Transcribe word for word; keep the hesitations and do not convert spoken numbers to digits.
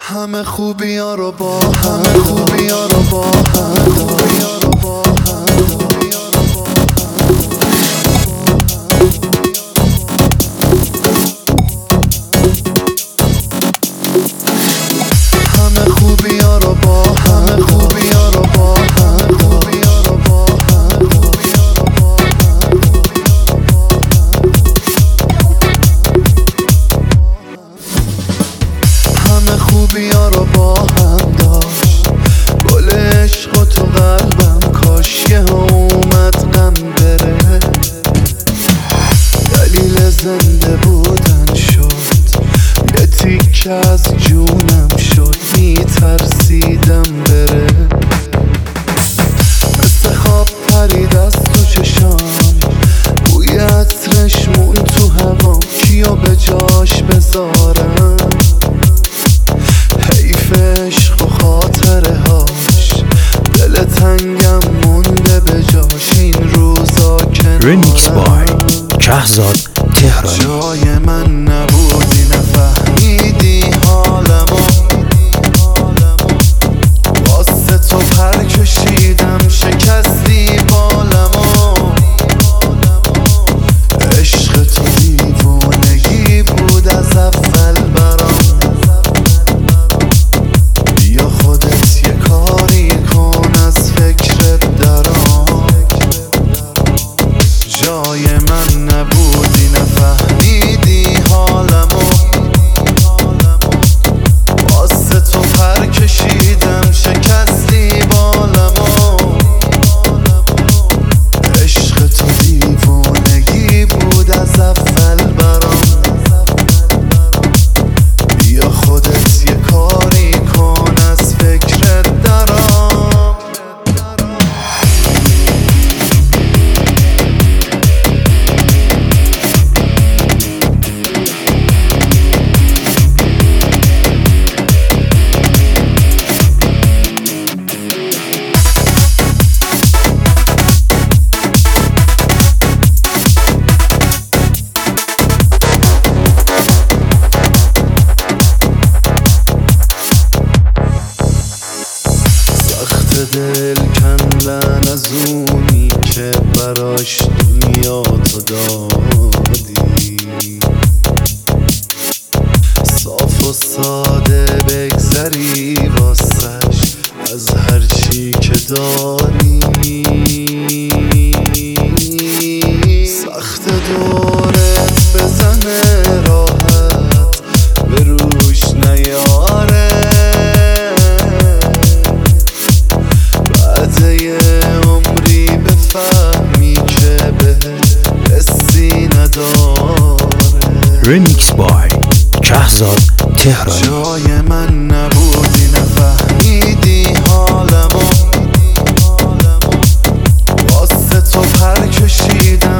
همه خوبی ها رو با همه خوبی ها رو با همه خوبی ها رو با همه خوبی ها رو با همه خوبی ها رو با همه خوبی ها رو با همه خوبی ها رو با هم داشت گل عشق و تو قلبم کاش یه اومد غم بره دلیل زنده بودن شد یه تیکه از جونم شد میترسیدم بره مثل خواب پرید از تو چشام بوی عطرش مون تو هوام کیو به جاش بذارم حیف عشق و خاطره هاش دل تنگم مونده به جاش این روزا کنارم. ریمیکس بای کهزاد تهرانی. جای من نبودی نفهمیدی حالمو واسه تو پر کشیدم شکستی بالمو عشق تو دیوونگی بود از اول برام بیا خودت یه کاری کن از فکرت درام جای من نبودی نفهمیدی حالمو واسه تو پر کشیدم شکستی بالمو عشق تو دیوونگی بود از اول برام بیا خودت یه کاری کن از فکرت درام دل کندن از اونی که براش دنیا تو دادی صاف و ساده بگذری واسش از هر چی که داری سخت دورت بزنه راحت به روش نیاره عمری بفهمی که به حسی نداره. ریمیکس بای کهزاد تهرانی. جای من نبودی نفهمیدی حالمو واسه تو پر کشیدم